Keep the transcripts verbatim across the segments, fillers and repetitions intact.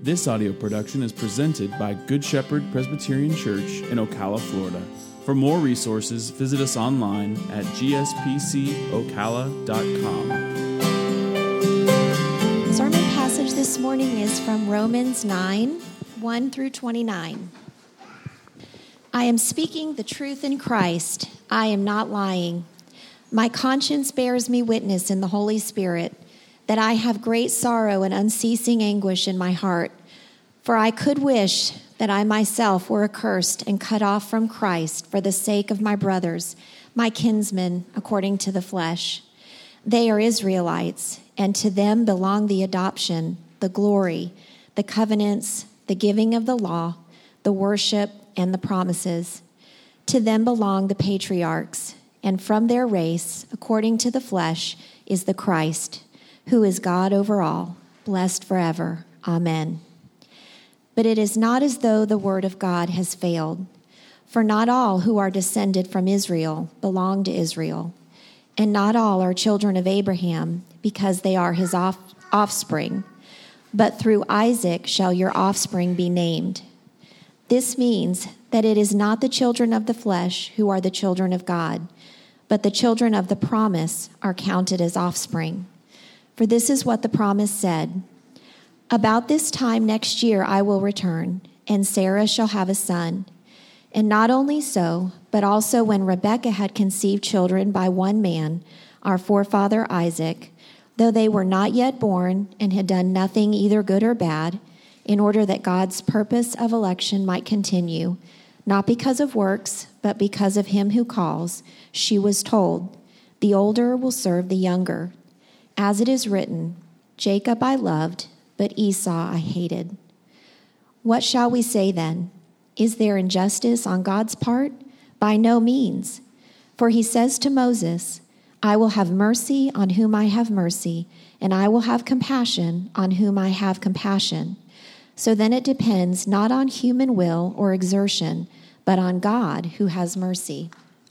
This audio production is presented by Good Shepherd Presbyterian Church in Ocala, Florida. For more resources, visit us online at g s p c ocala dot com. The sermon passage this morning is from Romans nine, one through twenty-nine. I am speaking the truth in Christ. I am not lying. My conscience bears me witness in the Holy Spirit that I have great sorrow and unceasing anguish in my heart. For I could wish that I myself were accursed and cut off from Christ for the sake of my brothers, my kinsmen, according to the flesh. They are Israelites, and to them belong the adoption, the glory, the covenants, the giving of the law, the worship, and the promises. To them belong the patriarchs, and from their race, according to the flesh, is the Christ, who is God over all, blessed forever. Amen. But it is not as though the word of God has failed, for not all who are descended from Israel belong to Israel, and not all are children of Abraham, because they are his off- offspring. But through Isaac shall your offspring be named. This means that it is not the children of the flesh who are the children of God, but the children of the promise are counted as offspring. For this is what the promise said, about this time next year I will return, and Sarah shall have a son. And not only so, but also when Rebekah had conceived children by one man, our forefather Isaac, though they were not yet born and had done nothing either good or bad, in order that God's purpose of election might continue, not because of works, but because of him who calls, she was told, the older will serve the younger. As it is written, Jacob I loved, but Esau I hated. What shall we say then? Is there injustice on God's part? By no means. For he says to Moses, I will have mercy on whom I have mercy, and I will have compassion on whom I have compassion. So then it depends not on human will or exertion, but on God who has mercy.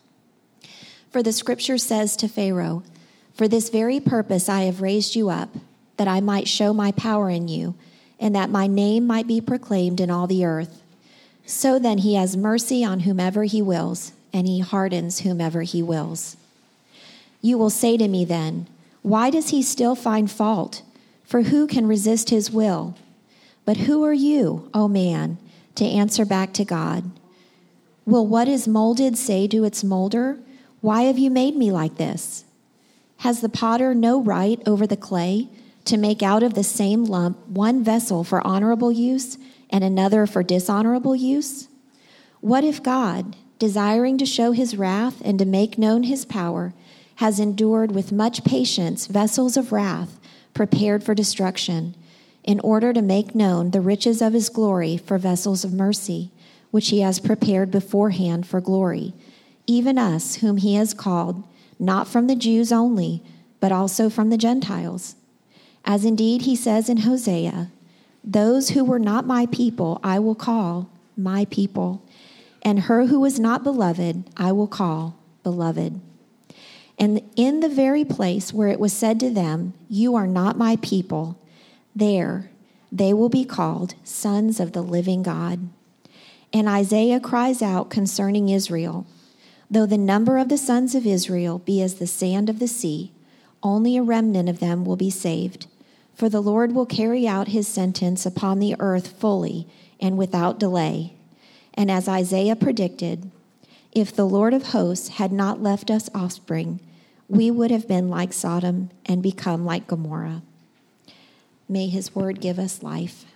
For the scripture says to Pharaoh, for this very purpose I have raised you up, that I might show my power in you, and that my name might be proclaimed in all the earth. So then he has mercy on whomever he wills, and he hardens whomever he wills. You will say to me then, why does he still find fault? For who can resist his will? But who are you, O man, to answer back to God? Will what is molded say to its molder, why have you made me like this? Has the potter no right over the clay to make out of the same lump one vessel for honorable use and another for dishonorable use? What if God, desiring to show his wrath and to make known his power, has endured with much patience vessels of wrath prepared for destruction, in order to make known the riches of his glory for vessels of mercy, which he has prepared beforehand for glory, even us whom he has called, not from the Jews only, but also from the Gentiles. As indeed he says in Hosea, those who were not my people I will call my people, and her who was not beloved I will call beloved. And in the very place where it was said to them, you are not my people, there they will be called sons of the living God. And Isaiah cries out concerning Israel, though the number of the sons of Israel be as the sand of the sea, only a remnant of them will be saved. For the Lord will carry out his sentence upon the earth fully and without delay. And as Isaiah predicted, if the Lord of hosts had not left us offspring, we would have been like Sodom and become like Gomorrah. May his word give us life.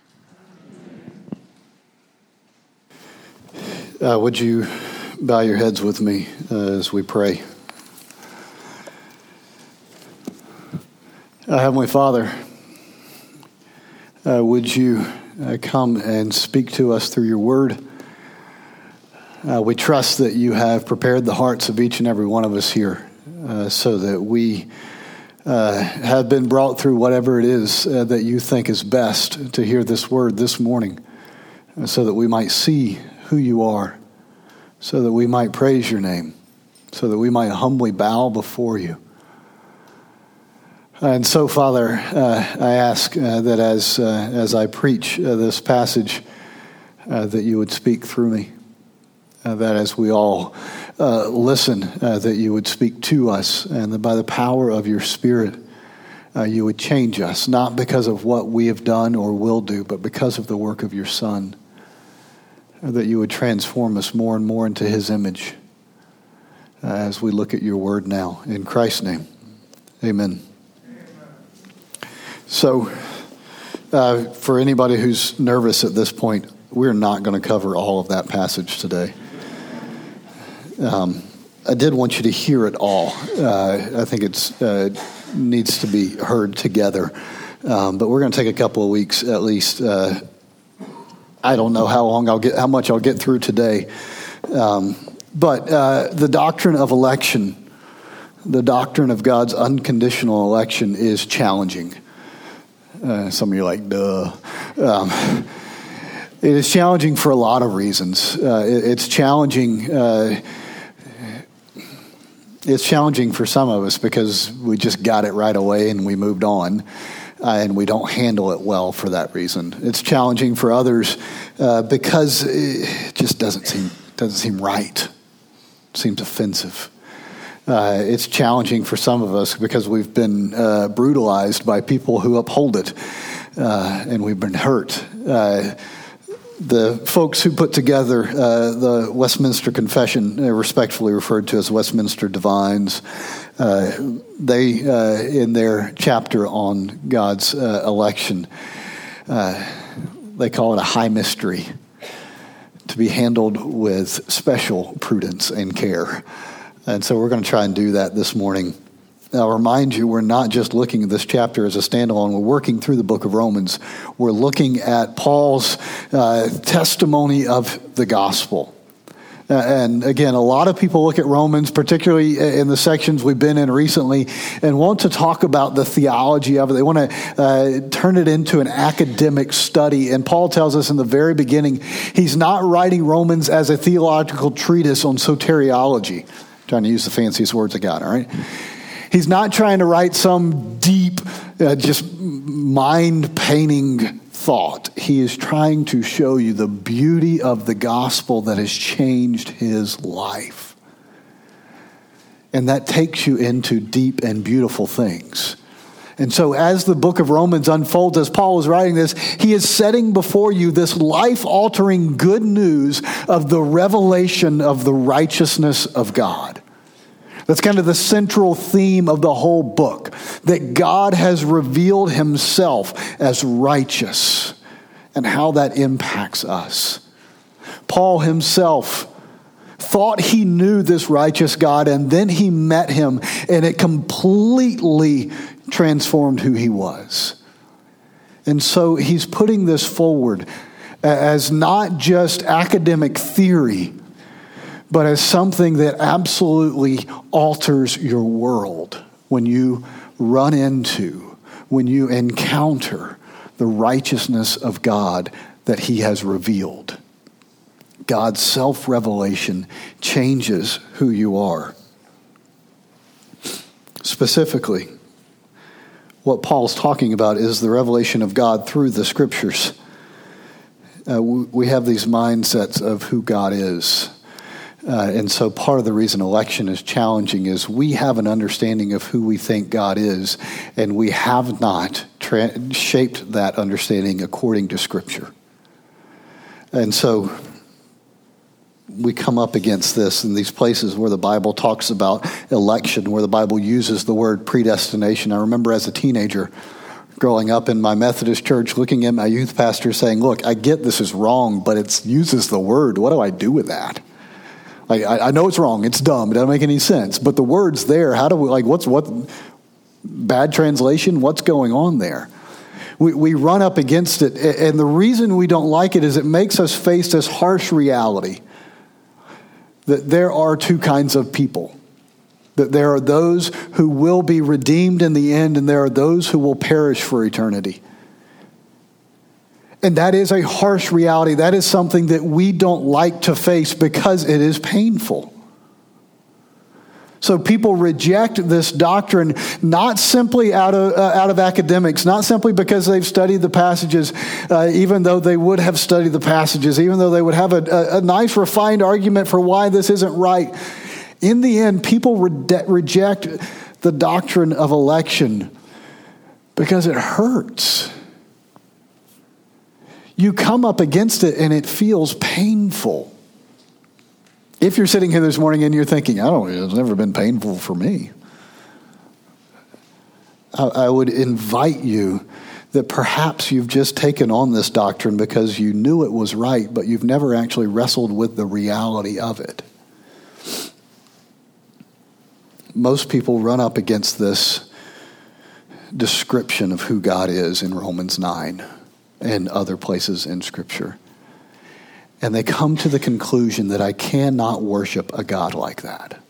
Uh, would you bow your heads with me uh, as we pray? Uh, Heavenly Father, uh, would you uh, come and speak to us through your word? Uh, we trust that you have prepared the hearts of each and every one of us here uh, so that we uh, have been brought through whatever it is uh, that you think is best to hear this word this morning, uh, so that we might see who you are, so that we might praise your name, so that we might humbly bow before you. And so, Father, uh, I ask uh, that as uh, as I preach uh, this passage, uh, that you would speak through me. Uh, that as we all uh, listen, uh, that you would speak to us, and that by the power of your Spirit, uh, you would change us, not because of what we have done or will do, but because of the work of your Son. Uh, that you would transform us more and more into his image uh, as we look at your word now. In Christ's name, amen. So, uh, for anybody who's nervous at this point, we're not going to cover all of that passage today. Um, I did want you to hear it all. Uh, I think it uh, needs to be heard together. Um, but we're going to take a couple of weeks at least. Uh, I don't know how long I'll get, how much I'll get through today. Um, but uh, the doctrine of election, the doctrine of God's unconditional election, is challenging. Uh, some of you are like, duh. Um, it is challenging for a lot of reasons. Uh, it, it's challenging. Uh, it's challenging for some of us because we just got it right away and we moved on, uh, and we don't handle it well for that reason. It's challenging for others uh, because it just doesn't seem doesn't seem right. It seems offensive. Uh, it's challenging for some of us because we've been uh, brutalized by people who uphold it, uh, and we've been hurt. Uh, the folks who put together uh, the Westminster Confession, uh, respectfully referred to as Westminster Divines, uh, they, uh, in their chapter on God's uh, election, uh, they call it a high mystery to be handled with special prudence and care. And so we're going to try and do that this morning. I'll remind you, we're not just looking at this chapter as a standalone. We're working through the book of Romans. We're looking at Paul's uh, testimony of the gospel. Uh, and again, a lot of people look at Romans, particularly in the sections we've been in recently, and want to talk about the theology of it. They want to uh, turn it into an academic study. And Paul tells us in the very beginning, he's not writing Romans as a theological treatise on soteriology. Trying to use the fanciest words I got, all right? He's not trying to write some deep, uh, just mind-painting thought. He is trying to show you the beauty of the gospel that has changed his life. And that takes you into deep and beautiful things. And so as the book of Romans unfolds, as Paul is writing this, he is setting before you this life-altering good news of the revelation of the righteousness of God. That's kind of the central theme of the whole book, that God has revealed himself as righteous and how that impacts us. Paul himself thought he knew this righteous God, and then he met him, and it completely transformed who he was. And so he's putting this forward as not just academic theory, but as something that absolutely alters your world when you run into, when you encounter the righteousness of God that he has revealed. God's self-revelation changes who you are. Specifically, what Paul's talking about is the revelation of God through the scriptures. Uh, we have these mindsets of who God is. Uh, and so part of the reason election is challenging is we have an understanding of who we think God is, and we have not tra- shaped that understanding according to Scripture. And so we come up against this in these places where the Bible talks about election, where the Bible uses the word predestination. I remember as a teenager growing up in my Methodist church, looking at my youth pastor saying, look, I get this is wrong, but it uses the word. What do I do with that? Like, I, I know it's wrong. It's dumb. It doesn't make any sense. But the word's there. How do we, like, what's, what, bad translation? What's going on there? We, we run up against it. And the reason we don't like it is it makes us face this harsh reality that there are two kinds of people. That there are those who will be redeemed in the end, and there are those who will perish for eternity. And that is a harsh reality. That is something that we don't like to face because it is painful. So people reject this doctrine not simply out of uh, out of academics, not simply because they've studied the passages, uh, even though they would have studied the passages, even though they would have a, a, a nice refined argument for why this isn't right. In the end, people re- reject the doctrine of election because it hurts. You come up against it and it feels painful. If you're sitting here this morning and you're thinking, I don't know, it's never been painful for me, I, I would invite you that perhaps you've just taken on this doctrine because you knew it was right, but you've never actually wrestled with the reality of it. Most people run up against this description of who God is in Romans nine and other places in Scripture. And they come to the conclusion that I cannot worship a God like that.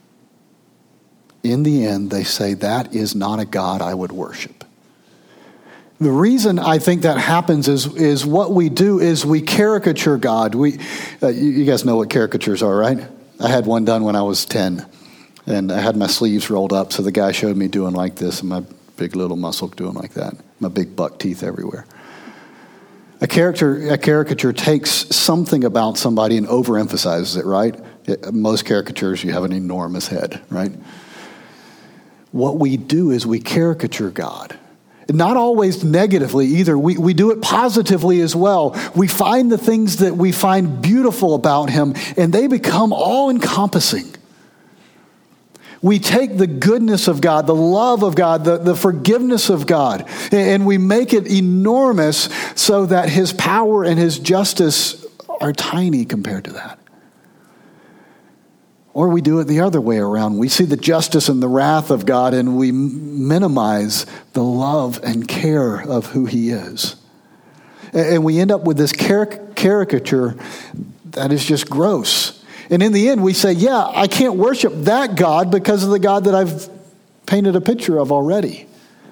In the end, they say that is not a God I would worship. The reason I think that happens is, is what we do is we caricature God. We, uh, you, you guys know what caricatures are, right? I had one done when I was ten. And I had my sleeves rolled up, so the guy showed me doing like this, and my big little muscle doing like that. My big buck teeth everywhere. A character, a caricature takes something about somebody and overemphasizes it, right? It, most caricatures, you have an enormous head, right? What we do is we caricature God. Not always negatively either. We, we do it positively as well. We find the things that we find beautiful about him, and they become all-encompassing. We take the goodness of God, the love of God, the, the forgiveness of God, and we make it enormous so that his power and his justice are tiny compared to that. Or we do it the other way around. We see the justice and the wrath of God and we minimize the love and care of who he is. And we end up with this caricature that is just gross. And in the end, we say, yeah, I can't worship that God because of the God that I've painted a picture of already.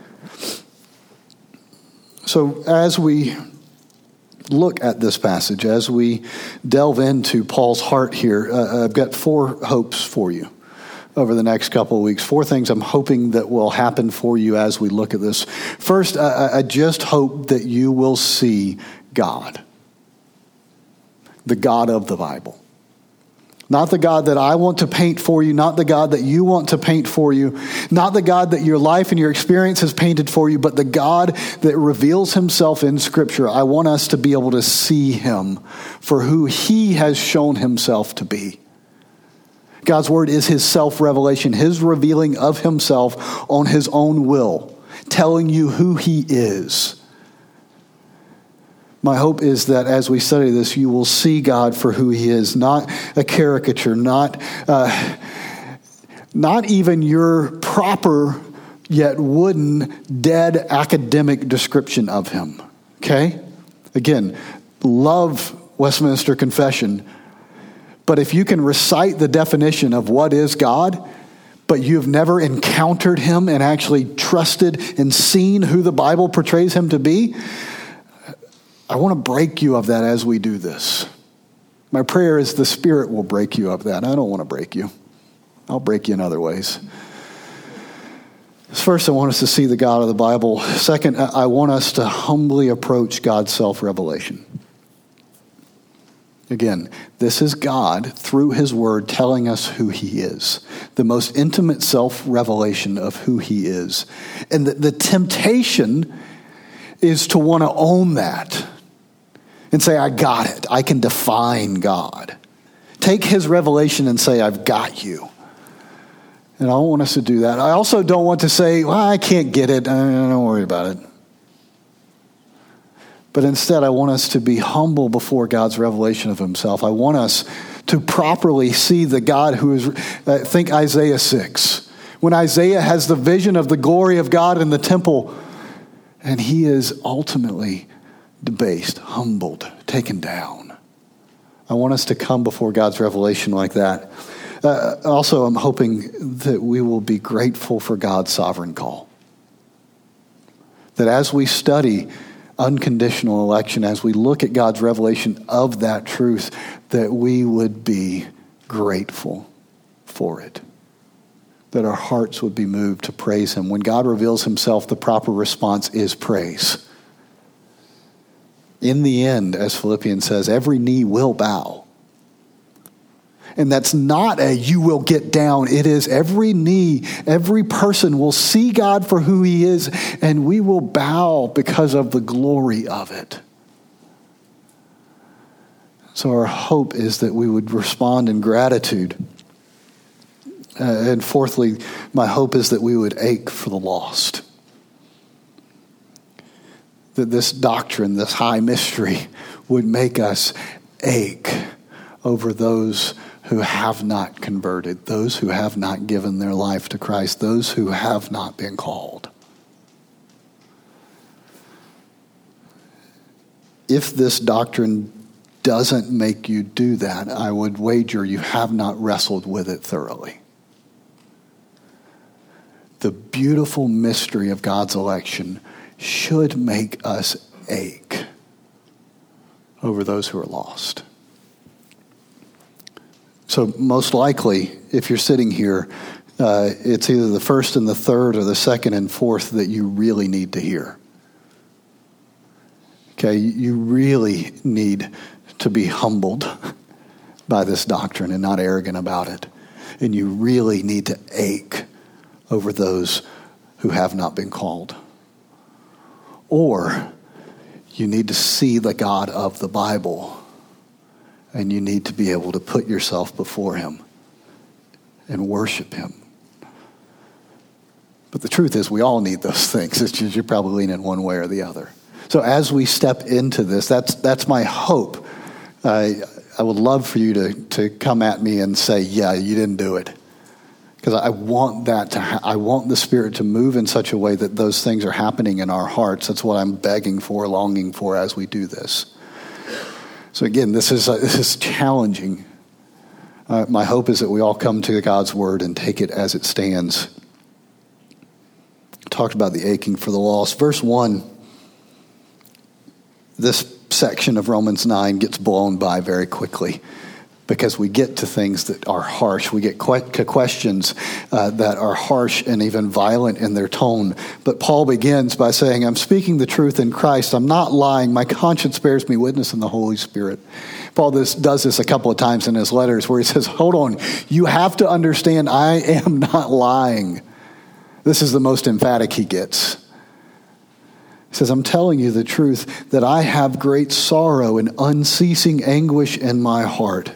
So as we look at this passage, as we delve into Paul's heart here, uh, I've got four hopes for you over the next couple of weeks. Four things I'm hoping that will happen for you as we look at this. First, I, I just hope that you will see God, the God of the Bible. Not the God that I want to paint for you, not the God that you want to paint for you, not the God that your life and your experience has painted for you, but the God that reveals himself in Scripture. I want us to be able to see him for who he has shown himself to be. God's word is his self-revelation, his revealing of himself on his own will, telling you who he is. My hope is that as we study this, you will see God for who he is, not a caricature, not uh, not even your proper yet wooden, dead academic description of him. Okay? Again, love Westminster Confession, but if you can recite the definition of what is God, but you've never encountered him and actually trusted and seen who the Bible portrays him to be, I want to break you of that as we do this. My prayer is the Spirit will break you of that. I don't want to break you. I'll break you in other ways. First, I want us to see the God of the Bible. Second, I want us to humbly approach God's self-revelation. Again, this is God, through his word, telling us who he is. The most intimate self-revelation of who he is. And the, the temptation is to want to own that. And say, I got it. I can define God. Take his revelation and say, I've got you. And I don't want us to do that. I also don't want to say, well, I can't get it. Don't worry about it. But instead, I want us to be humble before God's revelation of himself. I want us to properly see the God who is, uh, think Isaiah six. When Isaiah has the vision of the glory of God in the temple, and he is ultimately debased, humbled, taken down. I want us to come before God's revelation like that. Uh, also, I'm hoping that we will be grateful for God's sovereign call. That as we study unconditional election, as we look at God's revelation of that truth, that we would be grateful for it. that our hearts would be moved to praise him. When God reveals himself, the proper response is praise. In the end, as Philippians says, every knee will bow. And that's not a you will get down. It is every knee, every person will see God for who he is, and we will bow because of the glory of it. So our hope is that we would respond in gratitude. Uh, and fourthly, my hope is that we would ache for the lost. That this doctrine, this high mystery, would make us ache over those who have not converted, those who have not given their life to Christ, those who have not been called. If this doctrine doesn't make you do that, I would wager you have not wrestled with it thoroughly. The beautiful mystery of God's election should make us ache over those who are lost. So most likely, if you're sitting here, uh, it's either the first and the third or the second and fourth that you really need to hear. Okay, you really need to be humbled by this doctrine and not arrogant about it. And you really need to ache over those who have not been called. Or you need to see the God of the Bible, and you need to be able to put yourself before him and worship him. But the truth is, we all need those things. It's just you're probably leaning one way or the other. So as we step into this, that's that's my hope. I I would love for you to to come at me and say, yeah, you didn't do it. Because I want that to, ha- I want the Spirit to move in such a way that those things are happening in our hearts. That's what I'm begging for, longing for as we do this. So again, this is uh, this is challenging. Uh, my hope is that we all come to God's Word and take it as it stands. Talked about the aching for the lost. Verse one, this section of Romans nine gets blown by very quickly, because we get to things that are harsh. We get to questions uh, that are harsh and even violent in their tone. But Paul begins by saying, I'm speaking the truth in Christ. I'm not lying. My conscience bears me witness in the Holy Spirit. Paul this, does this a couple of times in his letters where he says, hold on, you have to understand I am not lying. This is the most emphatic he gets. He says, I'm telling you the truth, that I have great sorrow and unceasing anguish in my heart.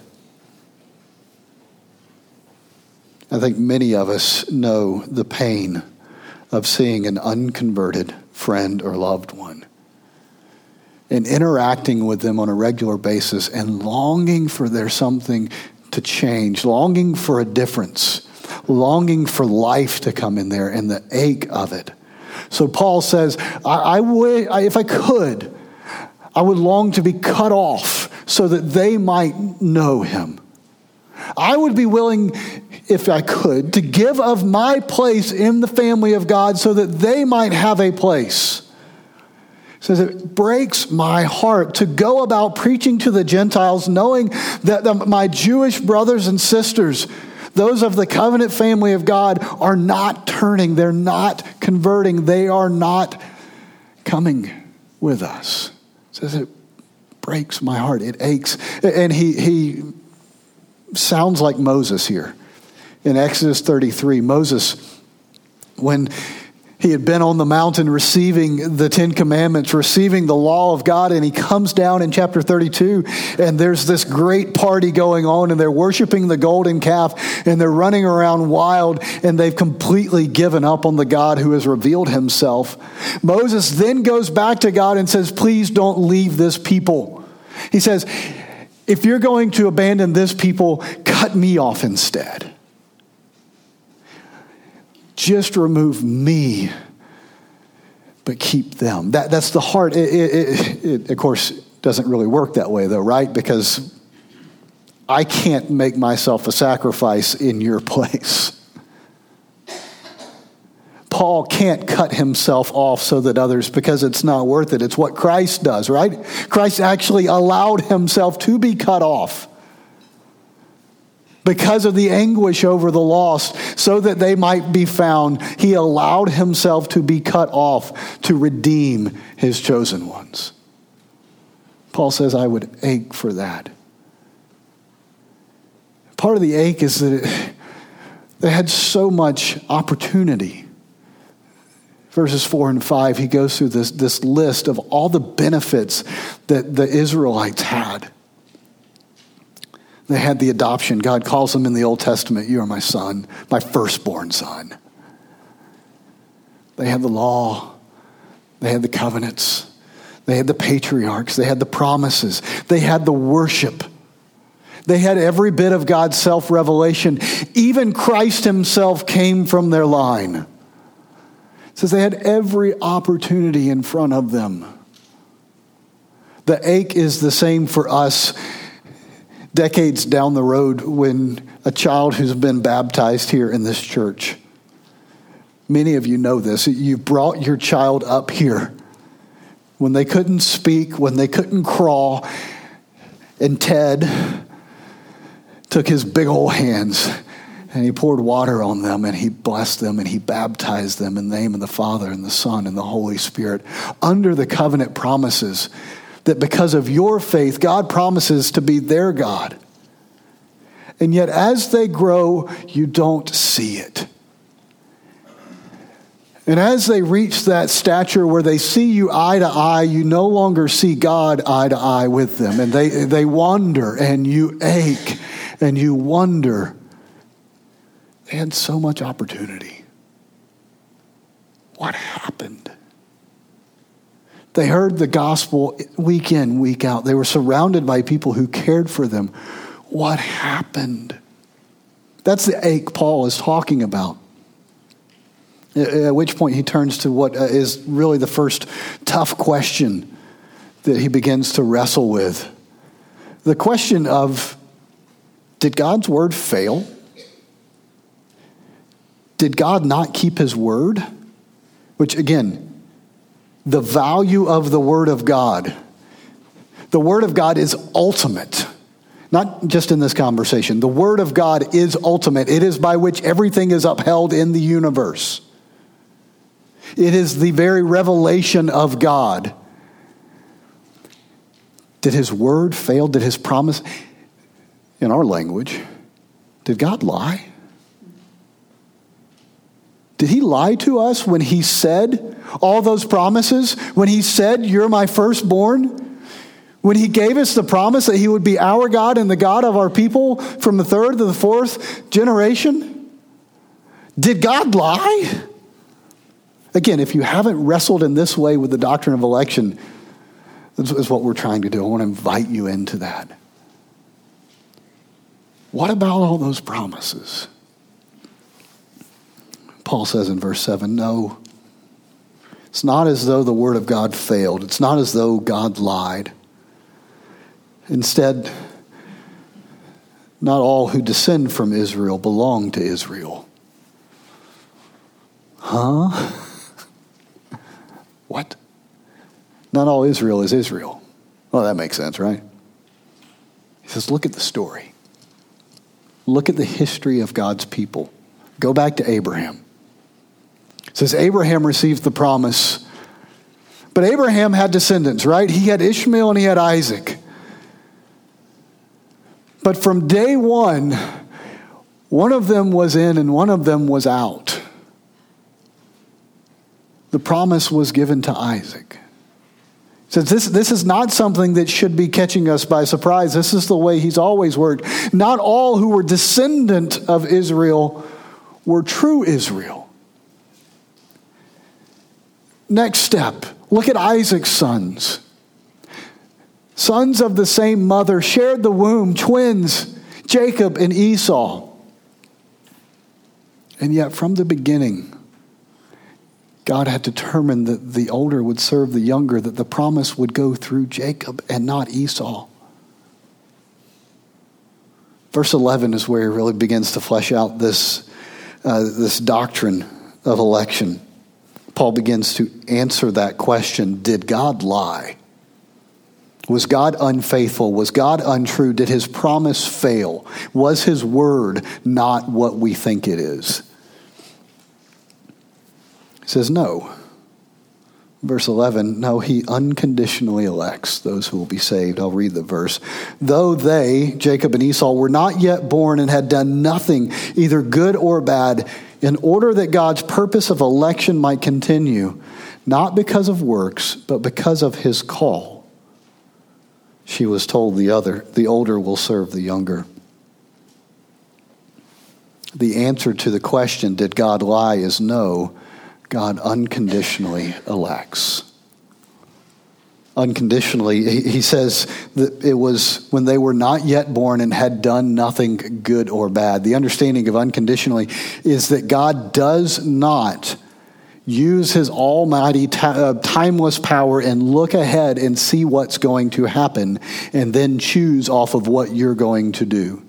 I think many of us know the pain of seeing an unconverted friend or loved one and interacting with them on a regular basis and longing for there something to change, longing for a difference, longing for life to come in there and the ache of it. So Paul says, I, I would, I, if I could, I would long to be cut off so that they might know him. I would be willing, if I could, to give of my place in the family of God so that they might have a place. It says it breaks my heart to go about preaching to the Gentiles, knowing that the, my Jewish brothers and sisters, those of the covenant family of God, are not turning. They're not converting. They are not coming with us. It says it breaks my heart. It aches. And he he sounds like Moses here. In Exodus thirty-three, Moses, when he had been on the mountain receiving the Ten Commandments, receiving the law of God, and he comes down in chapter thirty-two, and there's this great party going on, and they're worshiping the golden calf, and they're running around wild, and they've completely given up on the God who has revealed himself. Moses then goes back to God and says, please don't leave this people. He says, if you're going to abandon this people, cut me off instead. Just remove me, but keep them. That, that's the heart. It, it, it, it, of course, doesn't really work that way, though, right? Because I can't make myself a sacrifice in your place. Paul can't cut himself off so that others, because it's not worth it. It's what Christ does, right? Christ actually allowed himself to be cut off Because of the anguish over the lost, so that they might be found, he allowed himself to be cut off to redeem his chosen ones. Paul says, I would ache for that. Part of the ache is that it, they had so much opportunity. Verses four and five, he goes through this, this list of all the benefits that the Israelites had. They had the adoption. God calls them in the Old Testament, you are my son, my firstborn son. They had the law. They had the covenants. They had the patriarchs. They had the promises. They had the worship. They had every bit of God's self-revelation. Even Christ himself came from their line. It says they had every opportunity in front of them. The ache is the same for us decades down the road when a child who's been baptized here in this church. Many of you know this. You brought your child up here when they couldn't speak, when they couldn't crawl, and Ted took his big old hands and he poured water on them and he blessed them and he baptized them in the name of the Father and the Son and the Holy Spirit under the covenant promises that because of your faith, God promises to be their God. And yet as they grow, you don't see it. And as they reach that stature where they see you eye to eye, you no longer see God eye to eye with them. And they, they wander and you ache and you wonder. They had so much opportunity. What happened? They heard the gospel week in, week out. They were surrounded by people who cared for them. What happened? That's the ache Paul is talking about. At which point he turns to what is really the first tough question that he begins to wrestle with. The question of, did God's word fail? Did God not keep his word? Which again, the value of the word of God. The word of God is ultimate. Not just in this conversation. The word of God is ultimate. It is by which everything is upheld in the universe. It is the very revelation of God. Did his word fail? Did his promise? In our language, did God lie? Did he lie to us when he said all those promises? When he said, you're my firstborn? When he gave us the promise that he would be our God and the God of our people from the third to the fourth generation? Did God lie? Again, if you haven't wrestled in this way with the doctrine of election, this is what we're trying to do. I want to invite you into that. What about all those promises? Paul says in verse seven, no, it's not as though the word of God failed. It's not as though God lied. Instead, not all who descend from Israel belong to Israel. Huh? What? Not all Israel is Israel. Well, that makes sense, right? He says, look at the story. Look at the history of God's people. Go back to Abraham. It says Abraham received the promise. But Abraham had descendants, right? He had Ishmael and he had Isaac. But from day one, one of them was in and one of them was out. The promise was given to Isaac. It says this, this is not something that should be catching us by surprise. This is the way he's always worked. Not all who were descendant of Israel were true Israel. Next step, look at Isaac's sons. Sons of the same mother, shared the womb, twins, Jacob and Esau. And yet from the beginning, God had determined that the older would serve the younger, that the promise would go through Jacob and not Esau. Verse eleven is where he really begins to flesh out this, uh, this doctrine of election. Paul begins to answer that question, did God lie? Was God unfaithful? Was God untrue? Did his promise fail? Was his word not what we think it is? He says no. Verse eleven, no, he unconditionally elects those who will be saved. I'll read the verse. Though they, Jacob and Esau, were not yet born and had done nothing, either good or bad, in order that God's purpose of election might continue, not because of works, but because of his call, she was told the other, the older will serve the younger. The answer to the question, did God lie, is no. God unconditionally elects. Unconditionally, he says that it was when they were not yet born and had done nothing good or bad. The understanding of unconditionally is that God does not use his almighty timeless power and look ahead and see what's going to happen and then choose off of what you're going to do.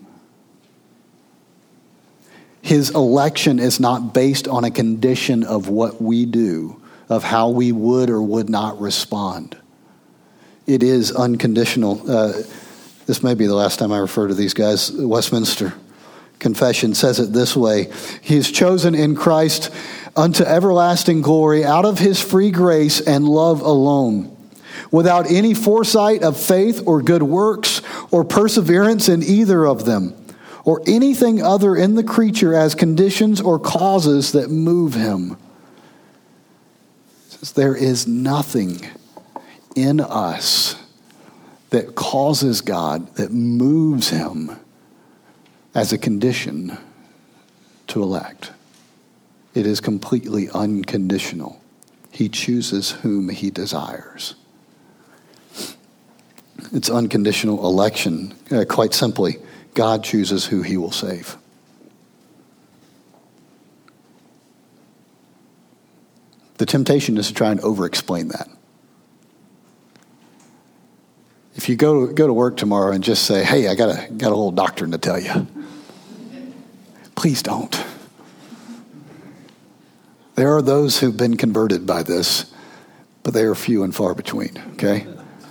His election is not based on a condition of what we do, of how we would or would not respond. It is unconditional. Uh, this may be the last time I refer to these guys. Westminster Confession says it this way. He is chosen in Christ unto everlasting glory out of his free grace and love alone, without any foresight of faith or good works or perseverance in either of them, or anything other in the creature as conditions or causes that move him. It says there is nothing in us that causes God, that moves him as a condition to elect. It is completely unconditional. He chooses whom he desires. It's unconditional election, uh, quite simply. God chooses who he will save. The temptation is to try and over-explain that. If you go go to work tomorrow and just say, hey, I got a, got a little doctrine to tell you. Please don't. There are those who've been converted by this, but they are few and far between, okay?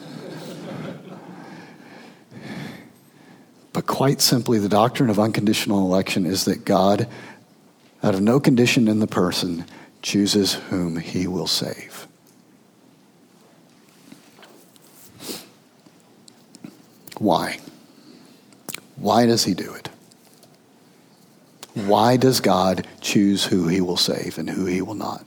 But quite simply, the doctrine of unconditional election is that God, out of no condition in the person, chooses whom he will save. Why? Why does he do it? Why does God choose who he will save and who he will not?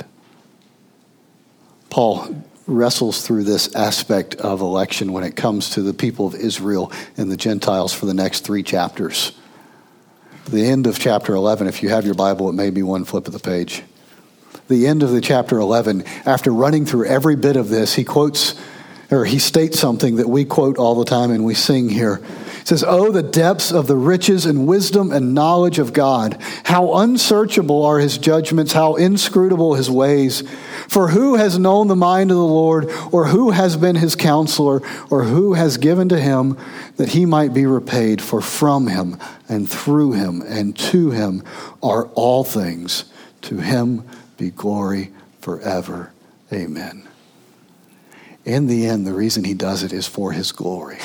Paul wrestles through this aspect of election when it comes to the people of Israel and the Gentiles for the next three chapters. The end of chapter eleven, if you have your Bible, it may be one flip of the page. The end of the chapter eleven, after running through every bit of this, he quotes, or he states something that we quote all the time and we sing here. It says, oh, the depths of the riches and wisdom and knowledge of God. How unsearchable are his judgments, how inscrutable his ways. For who has known the mind of the Lord, or who has been his counselor, or who has given to him that he might be repaid? For from him and through him and to him are all things. To him be glory forever. Amen. In the end, the reason he does it is for his glory.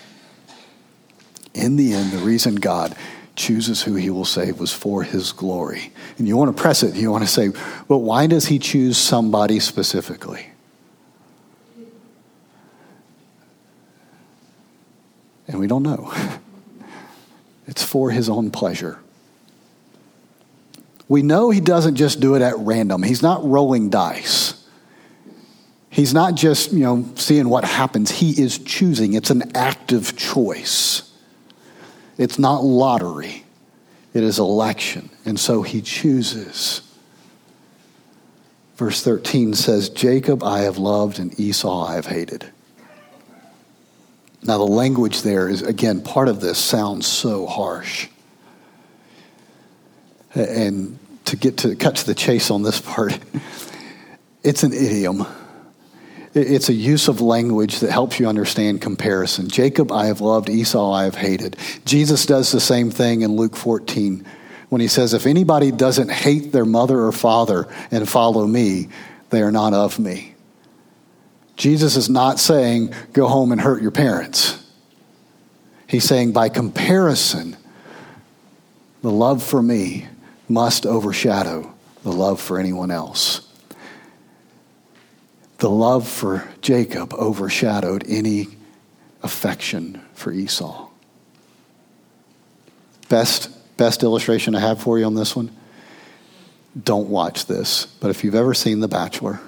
In the end, the reason God chooses who he will save was for his glory. And you want to press it. You want to say, but why does he choose somebody specifically? And we don't know. It's for his own pleasure. We know he doesn't just do it at random. He's not rolling dice. He's not just, you know, seeing what happens. He is choosing. It's an active choice. It's not lottery. It is election. And so he chooses. Verse thirteen says, Jacob I have loved and Esau I have hated. Now the language there is, again, part of this sounds so harsh. And to get to cut to the chase on this part, it's an idiom. It's a use of language that helps you understand comparison. Jacob I have loved, Esau I have hated. Jesus does the same thing in Luke fourteen when he says, if anybody doesn't hate their mother or father and follow me, they are not of me. Jesus is not saying, go home and hurt your parents. He's saying, by comparison, the love for me must overshadow the love for anyone else. The love for Jacob overshadowed any affection for Esau. Best, best illustration I have for you on this one? Don't watch this, but if you've ever seen The Bachelor,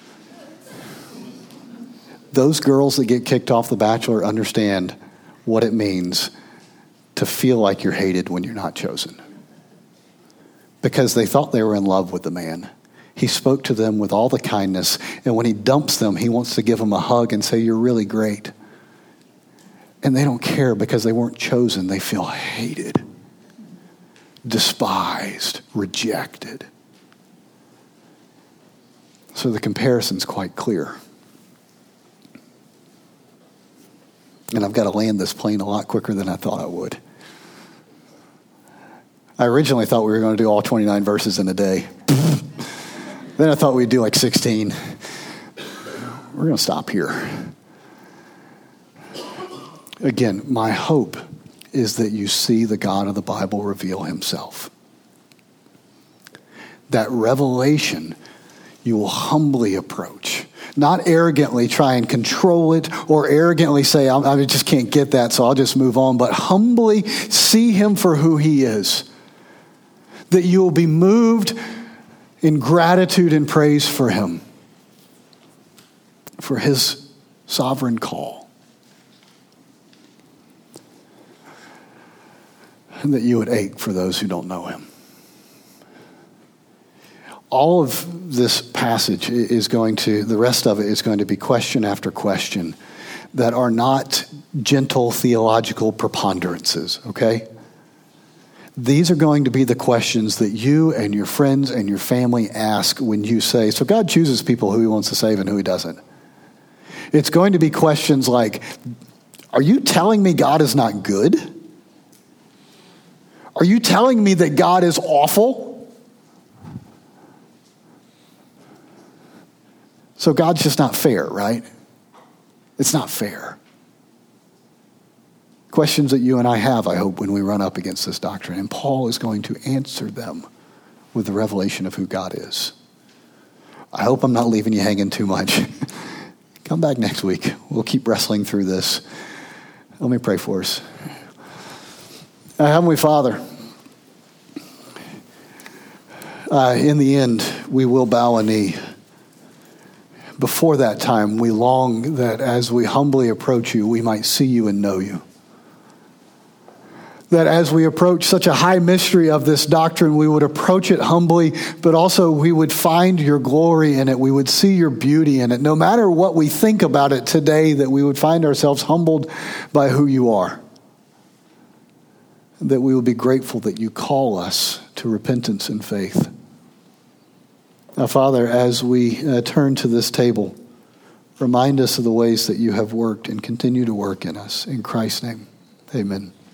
those girls that get kicked off The Bachelor understand what it means to feel like you're hated when you're not chosen. Because they thought they were in love with the man. He spoke to them with all the kindness, and when he dumps them, he wants to give them a hug and say, you're really great. And they don't care because they weren't chosen. They feel hated, despised, rejected. So the comparison's quite clear. And I've got to land this plane a lot quicker than I thought I would. I originally thought we were going to do all twenty-nine verses in a day. Then I thought we'd do like sixteen. We're going to stop here. Again, my hope is that you see the God of the Bible reveal himself. That revelation you will humbly approach. Not arrogantly try and control it or arrogantly say, I just can't get that, so I'll just move on. But humbly see him for who he is. That you will be moved in gratitude and praise for him. For his sovereign call. And that you would ache for those who don't know him. All of this passage is going to, the rest of it is going to be question after question that are not gentle theological preponderances, okay? These are going to be the questions that you and your friends and your family ask when you say, so God chooses people who he wants to save and who he doesn't. It's going to be questions like, are you telling me God is not good? Are you telling me that God is awful? So God's just not fair, right? It's not fair. Questions that you and I have, I hope, when we run up against this doctrine. And Paul is going to answer them with the revelation of who God is. I hope I'm not leaving you hanging too much. Come back next week. We'll keep wrestling through this. Let me pray for us. Our Heavenly Father, uh, in the end, we will bow a knee. Before that time, we long that as we humbly approach you, we might see you and know you. That as we approach such a high mystery of this doctrine, we would approach it humbly, but also we would find your glory in it. We would see your beauty in it. No matter what we think about it today, that we would find ourselves humbled by who you are. That we would be grateful that you call us to repentance and faith. Now, Father, as we uh, turn to this table, remind us of the ways that you have worked and continue to work in us. In Christ's name, amen.